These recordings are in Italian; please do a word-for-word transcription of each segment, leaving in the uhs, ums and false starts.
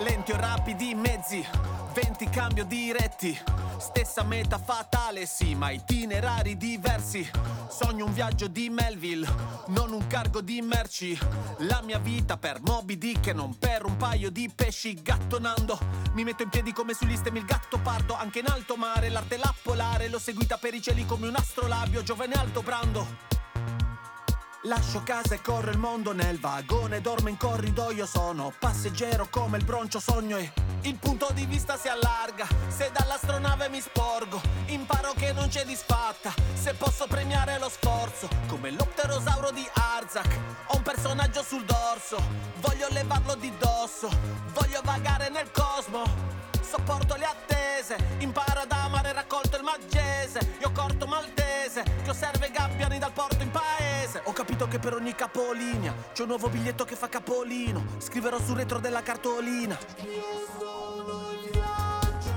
lenti o rapidi mezzi, venti cambio diretti, stessa meta fatale sì, ma itinerari diversi. Sogno un viaggio di Melville, non un cargo di merci. La mia vita per Moby Dick e non per un paio di pesci. Gattonando, mi metto in piedi come sull'Istem il gatto pardo. Anche in alto mare, l'arte la polare, l'ho seguita per i cieli come un astrolabio. Giovane alto brando. Lascio casa e corro il mondo nel vagone, dormo in corridoio, sono passeggero come il broncio sogno e il punto di vista si allarga. Se dall'astronave mi sporgo, imparo che non c'è disfatta. Se posso premiare lo sforzo, come l'opterosauro di Arzak. Ho un personaggio sul dorso, voglio levarlo di dosso. Voglio vagare nel cosmo, sopporto le attese. Imparo ad amare, raccolto il maggese. Io corto maltese, che osserva i gabbiani dal porto in paese. Ho capito che per ogni capolinea c'è un nuovo biglietto che fa capolino. Scriverò sul retro della cartolina: io sono il viaggio,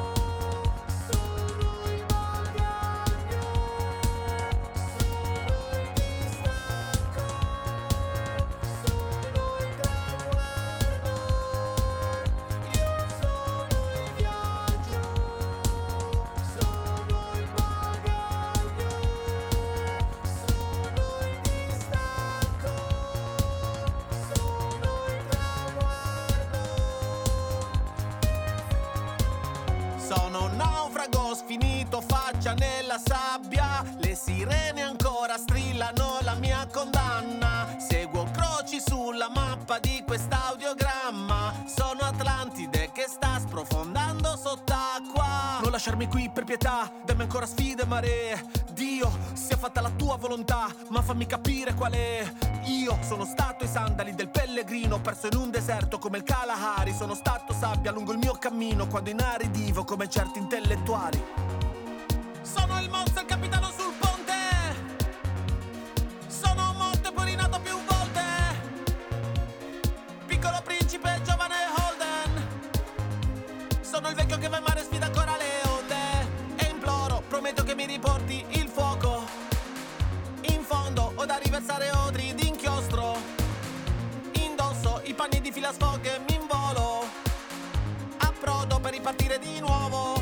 sono il bagaglio, sono il distacco, sono il traguardo. Io sono il viaggio, sono il bagaglio, sono il distacco, sono il traguardo. Sono un naufrago sfinito, faccia nella sabbia. Le sirene ancora strillano la mia condanna. Seguo croci sulla mappa di quest'audiogramma. Sono Atlantide che sta sprofondando sott'acqua. Non lasciarmi qui per pietà, dammi ancora sfide e maree. Dio, sia fatta la tua volontà, ma fammi capire qual è. Io sono stato i sandali del pellegrino, perso in un deserto come il Kalahari. Sono stato sabbia lungo il mio cammino, quando inaridivo come certi intellettuali. Sono il mostro, il capitano sul ponte. Sono morto e poi rinato più volte. Piccolo principe, giovane Holden. Sono il vecchio che va in mare e sfida ancora le onde. E imploro, prometto che mi riporti il fuoco. In fondo ho da riversare odri d'inchiostro. Indosso i panni di fila sfoghe e mi involo. Approdo per ripartire di nuovo.